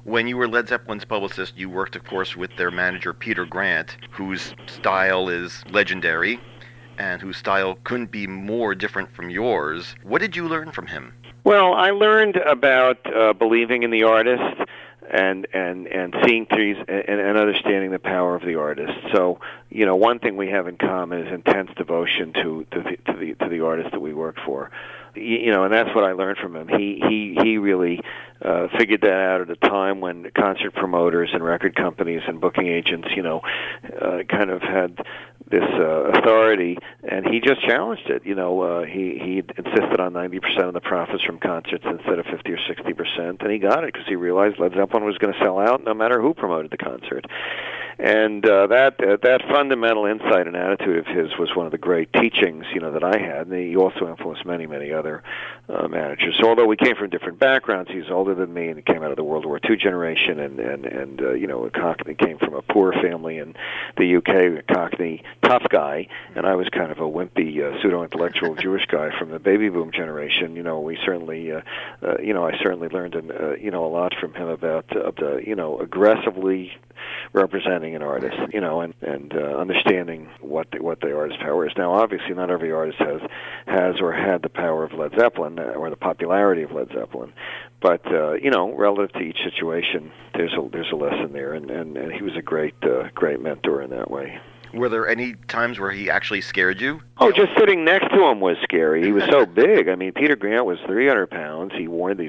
When you were Led Zeppelin's publicist, you worked, of course, with their manager, Peter Grant, whose style is legendary and whose style couldn't be more different from yours. What did you learn from him? Well, I learned about believing in the artist and seeing trees and understanding the power of the artist. So, one thing we have in common is intense devotion to the artist that we work for. And that's what I learned from him. He really figured that out at a time when concert promoters and record companies and booking agents, kind of had this authority, and he just challenged it. He insisted on 90% of the profits from concerts instead of 50 or 60%, and he got it because he realized Led Zeppelin was going to sell out no matter who promoted the concert. And that fundamental insight and attitude of his was one of the great teachings, that I had. And he also influenced many, many other managers. So although we came from different backgrounds, he's older than me, and he came out of the World War II generation, and Cockney came from a poor family in the UK, a Cockney tough guy, and I was kind of a wimpy, pseudo-intellectual Jewish guy from the baby boom generation. We certainly, I certainly learned, a lot from him about, aggressively representing an artist, and understanding what the artist's power is. Now, obviously, not every artist has or had the power of Led Zeppelin or the popularity of Led Zeppelin, but relative to each situation, there's a lesson there, and he was a great mentor in that way. Were there any times where he actually scared you? Oh, just sitting next to him was scary. He was so big. I mean, Peter Grant was 300 pounds. He wore these,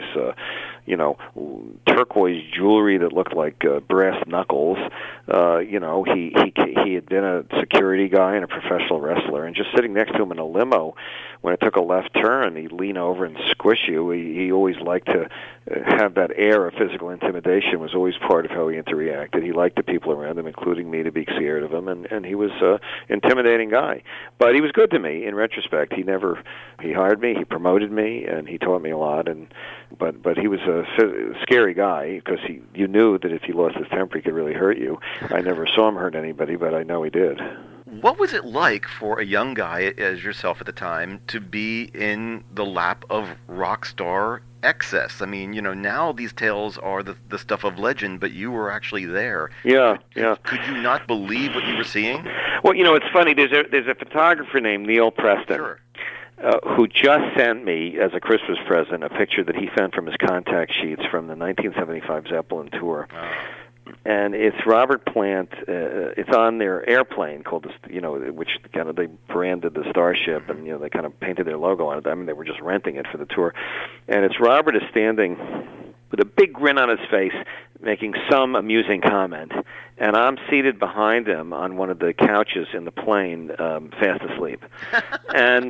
turquoise jewelry that looked like brass knuckles. He had been a security guy and a professional wrestler. And just sitting next to him in a limo, when it took a left turn, he'd lean over and squish you. He always liked to have that air of physical intimidation. Was always part of how he interacted. He liked the people around him, including me, to be scared of him, and he was an intimidating guy. But he was good to me in retrospect. He hired me, he promoted me, and he taught me a lot. But he was a scary guy because you knew that if he lost his temper, he could really hurt you. I never saw him hurt anybody, but I know he did. What was it like for a young guy as yourself at the time to be in the lap of rock star excess? I mean, now these tales are the stuff of legend, but you were actually there. Yeah. Could you not believe what you were seeing? Well, it's funny. There's a photographer named Neil Preston. Sure. Who just sent me, as a Christmas present, a picture that he found from his contact sheets from the 1975 Zeppelin tour. Oh. And it's Robert Plant. It's on their airplane called, which kind of they branded the Starship, and they kind of painted their logo on it. I mean, they were just renting it for the tour. And it's Robert is standing with a big grin on his face, making some amusing comment, and I'm seated behind him on one of the couches in the plane, fast asleep. And,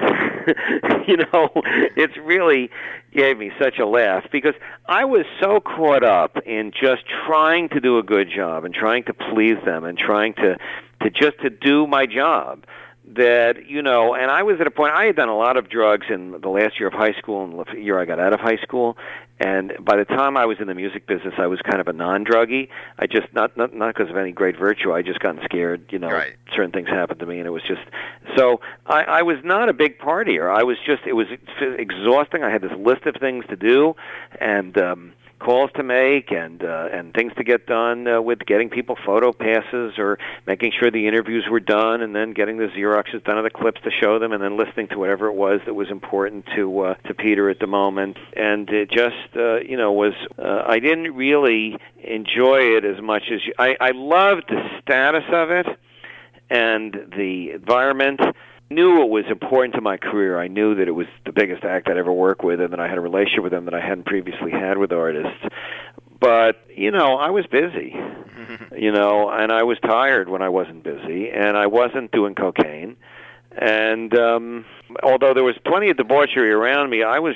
it's really gave me such a laugh, because I was so caught up in just trying to do a good job and trying to please them and trying to do my job, that, and I was at a point, I had done a lot of drugs in the last year of high school and the year I got out of high school, and by the time I was in the music business, I was kind of a non-druggie. I just, not because of any great virtue, I just gotten scared, Right. Certain things happened to me, and it was just, so I was not a big partier. It was exhausting. I had this list of things to do, and calls to make, and things to get done with getting people photo passes or making sure the interviews were done, and then getting the Xeroxes done of the clips to show them, and then listening to whatever it was that was important to Peter at the moment. And it just was I didn't really enjoy it as much as I loved the status of it and the environment. Knew it was important to my career. I knew that it was the biggest act I'd ever worked with, and that I had a relationship with them that I hadn't previously had with artists. But, I was busy, and I was tired when I wasn't busy, and I wasn't doing cocaine. And although there was plenty of debauchery around me, I was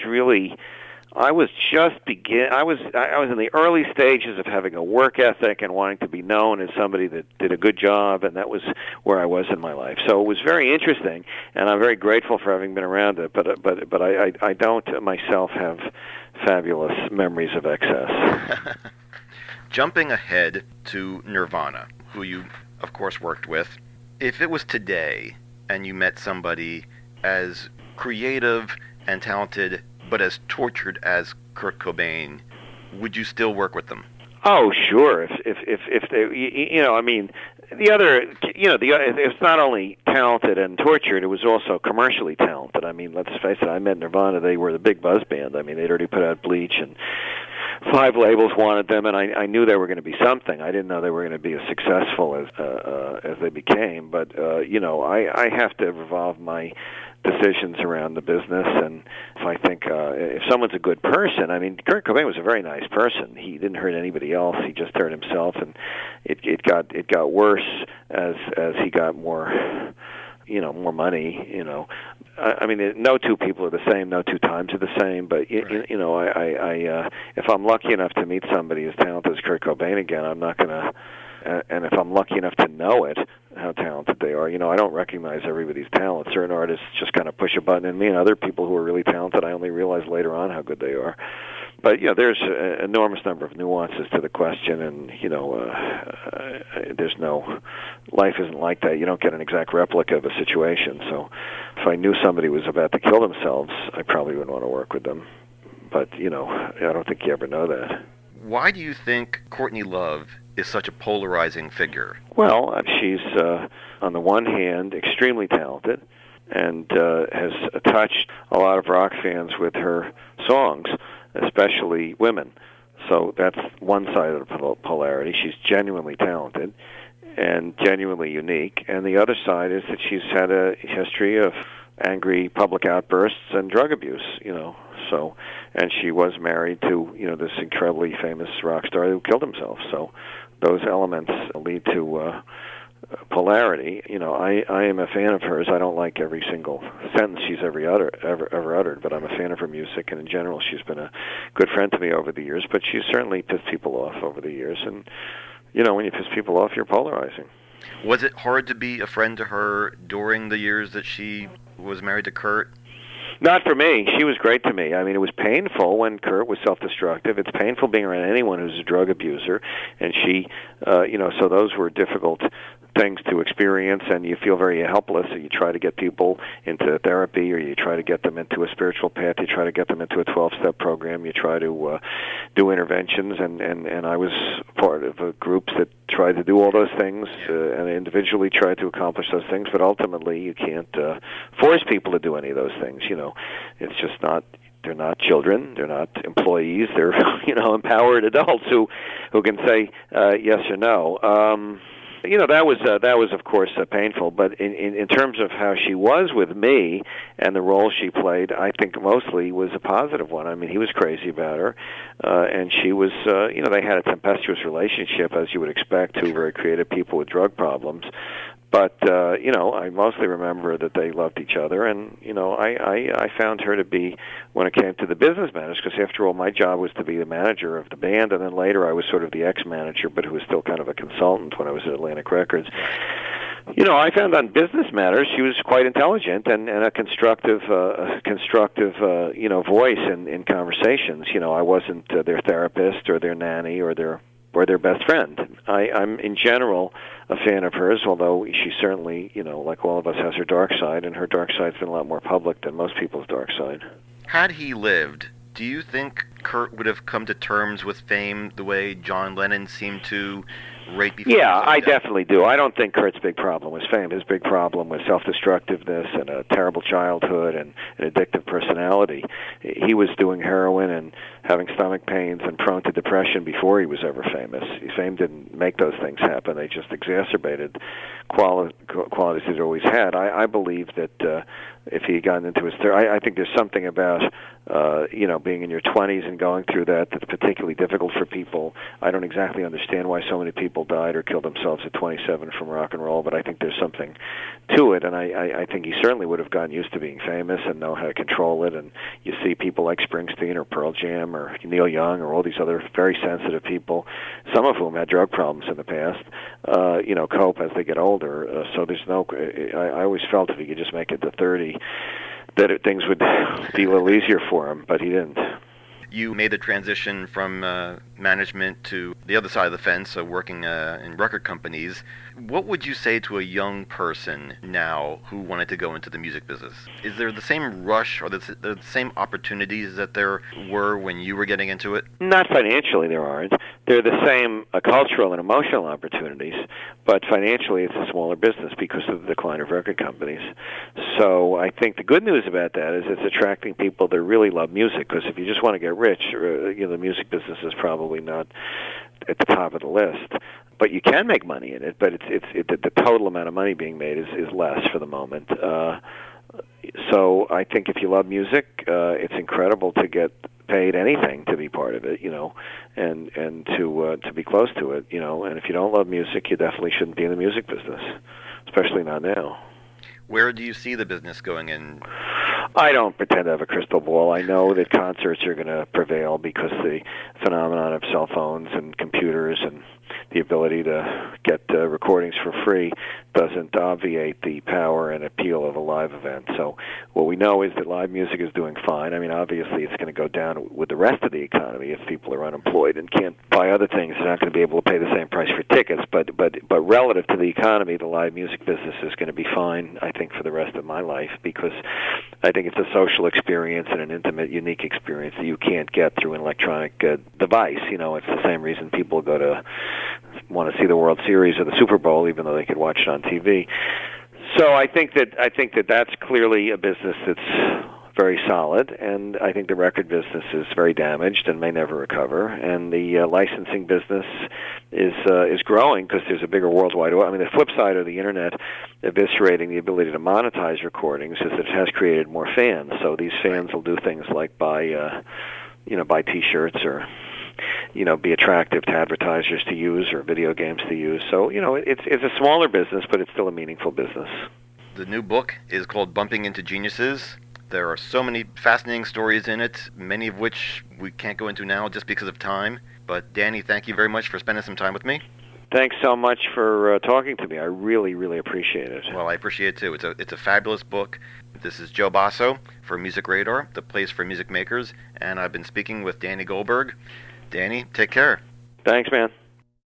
in the early stages of having a work ethic and wanting to be known as somebody that did a good job, and that was where I was in my life. So it was very interesting, and I'm very grateful for having been around it. But I don't myself have fabulous memories of excess. Jumping ahead to Nirvana, who you, of course, worked with, if it was today and you met somebody as creative and talented but as tortured as Kurt Cobain, would you still work with them? Oh, sure. If they, I mean, the other, it's not only talented and tortured, it was also commercially talented. I mean, let's face it, I met Nirvana, they were the big buzz band. I mean, they'd already put out Bleach, and 5 labels wanted them, and I knew they were going to be something. I didn't know they were going to be as successful as they became, but I have to revolve my decisions around the business, and if I think if someone's a good person, I mean, Kurt Cobain was a very nice person. He didn't hurt anybody else. He just hurt himself, and it got worse as he got more more money. I mean, no two people are the same, no two times are the same. But I if I'm lucky enough to meet somebody as talented as Kurt Cobain again, I'm not gonna. And if I'm lucky enough to know it, how talented they are, I don't recognize everybody's talent. Certain artists just kind of push a button in me, and other people who are really talented, I only realize later on how good they are. But there's an enormous number of nuances to the question, and there's no life isn't like that. You don't get an exact replica of a situation. So, if I knew somebody was about to kill themselves, I probably wouldn't want to work with them. But I don't think you ever know that. Why do you think Courtney Love is such a polarizing figure? Well, she's, on the one hand, extremely talented and has touched a lot of rock fans with her songs, especially women. So that's one side of the polarity. She's genuinely talented and genuinely unique. And the other side is that she's had a history of angry public outbursts and drug abuse, So, and she was married to, this incredibly famous rock star who killed himself. So those elements lead to polarity. I am a fan of hers. I don't like every single sentence she's ever uttered, but I'm a fan of her music, and in general, she's been a good friend to me over the years. But she's certainly pissed people off over the years, and when you piss people off, you're polarizing. Was it hard to be a friend to her during the years that she was married to Kurt? Not for me. She was great to me. I mean, it was painful when Kurt was self-destructive. It's painful being around anyone who's a drug abuser, and she, so those were difficult things to experience, and you feel very helpless. So you try to get people into therapy, or you try to get them into a spiritual path. You try to get them into a 12-step program. You try to do interventions, and I was part of groups that tried to do all those things, and individually tried to accomplish those things. But ultimately, you can't force people to do any of those things. It's just not. They're not children. They're not employees. They're empowered adults who can say yes or no. That was of course painful. But in terms of how she was with me and the role she played, I think mostly was a positive one. I mean, he was crazy about her, and she was. They had a tempestuous relationship, as you would expect, two very creative people with drug problems. But I mostly remember that they loved each other, and I found her to be, when it came to the business matters, because after all, my job was to be the manager of the band, and then later I was sort of the ex-manager, but who was still kind of a consultant when I was at Atlantic Records. I found on business matters she was quite intelligent and a constructive voice in conversations. I wasn't their therapist or their nanny or their best friend. I'm in general a fan of hers, although she certainly, like all of us, has her dark side, and her dark side's been a lot more public than most people's dark side. Had he lived, do you think Kurt would have come to terms with fame the way John Lennon seemed to right before? Yeah, I definitely do. I don't think Kurt's big problem was fame. His big problem was self-destructiveness and a terrible childhood and an addictive personality. He was doing heroin and having stomach pains and prone to depression before he was ever famous. Fame didn't make those things happen. They just exacerbated qualities he'd always had. I believe that if he had gotten into his I think there's something about being in your 20s and going through that's particularly difficult for people. I don't exactly understand why so many people died or killed themselves at 27 from rock and roll, but I think there's something to it, and I think he certainly would have gotten used to being famous and know how to control it. And you see people like Springsteen or Pearl Jam or Neil Young or all these other very sensitive people, some of whom had drug problems in the past, cope as they get older. So there's no. I always felt if he could just make it to 30, that things would be a little easier for him, but he didn't. you made the transition from management to the other side of the fence, so working in record companies. What would you say to a young person now who wanted to go into the music business? Is there the same rush or the same opportunities that there were when you were getting into it? Not financially, there aren't. They're the same cultural and emotional opportunities, but financially it's a smaller business because of the decline of record companies. So I think the good news about that is it's attracting people that really love music, because if you just want to get rich, the music business is probably not at the top of the list. But you can make money in it, but the total amount of money being made is less for the moment. So I think if you love music, it's incredible to get paid anything to be part of it, and to be close to it, And if you don't love music, you definitely shouldn't be in the music business, especially not now. Where do you see the business going in? I don't pretend to have a crystal ball. I know that concerts are going to prevail because the phenomenon of cell phones and computers and the ability to get recordings for free doesn't obviate the power and appeal of a live event. So what we know is that live music is doing fine. I mean, obviously it's going to go down with the rest of the economy. If people are unemployed and can't buy other things, they're not going to be able to pay the same price for tickets. But relative to the economy, the live music business is going to be fine, I think, for the rest of my life, because I think it's a social experience and an intimate, unique experience that you can't get through an electronic device. It's the same reason people want to see the World Series or the Super Bowl, even though they could watch it on TV. So I think that that's clearly a business that's very solid, and I think the record business is very damaged and may never recover. And the licensing business is growing because there's a bigger worldwide. I mean, the flip side of the internet eviscerating the ability to monetize recordings is that it has created more fans. So these fans will do things like buy T-shirts or be attractive to advertisers to use or video games to use. So it's a smaller business, but it's still a meaningful business. The new book is called Bumping into Geniuses. There are so many fascinating stories in it, many of which we can't go into now just because of time. But Danny, thank you very much for spending some time with me. Thanks so much for talking to me. I really, really appreciate it. Well, I appreciate it too. It's a fabulous book. This is Joe Basso for Music Radar, the place for music makers, and I've been speaking with Danny Goldberg. Danny, take care. Thanks, man.